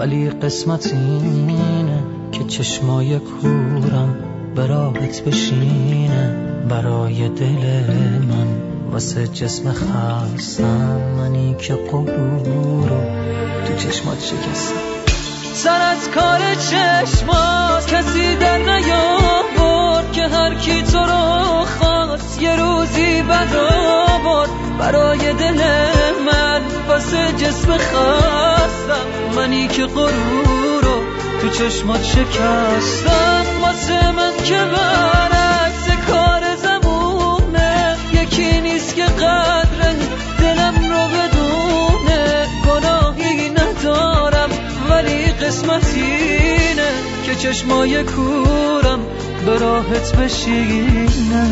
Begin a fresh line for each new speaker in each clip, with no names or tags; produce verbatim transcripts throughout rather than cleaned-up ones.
ولی قسمت اینه که چشمای کورم به راحت بشینه برای دل من واسه جسم خستم منی که غرور رو تو چشمات شکستم. سر از کار چشمات کسی در نیاورد که هر کی تو رو خواست یه روزی بد آورد برای دل من واسه جسم خستم منی که غرور رو تو چشمات شکستم. واسه من که برعکس کار زمونه یکی نیست که قدر دلم رو بدونه. گناهی ندارم ولی قسمت اینه که چشمای کورم به راحت بشینه.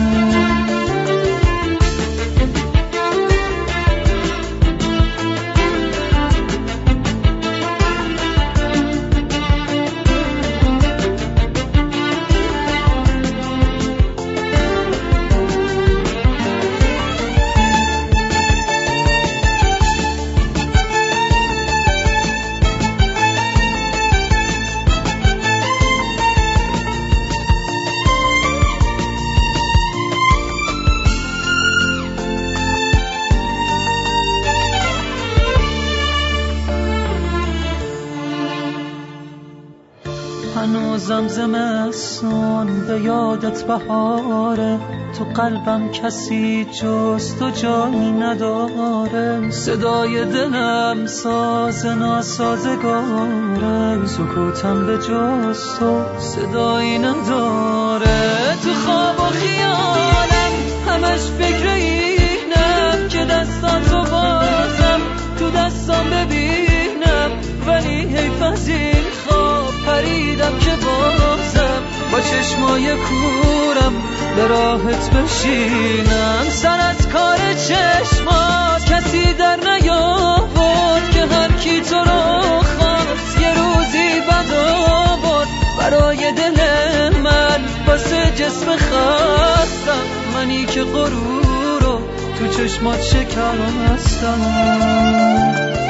هنوزم زمستون به یادت بهاره تو قلبم کسی جز تو جایی نداره. صدای دلم ساز ناسازگاره سکوتم به جز تو صدایی نداره. تو خواب و خیالم همش فکر اینم که دستاتو بازم تو دستام ببینم ولی حیف از این خواب پریدم که بازم با چشمای کورم به راحت بشینم. سر از کار چشمات کسی در نیاورد که هر کی تو رو خواست یه روزی بد آورد برای دل من واسه جسم خستم منی که غرور رو تو چشمات شکستم.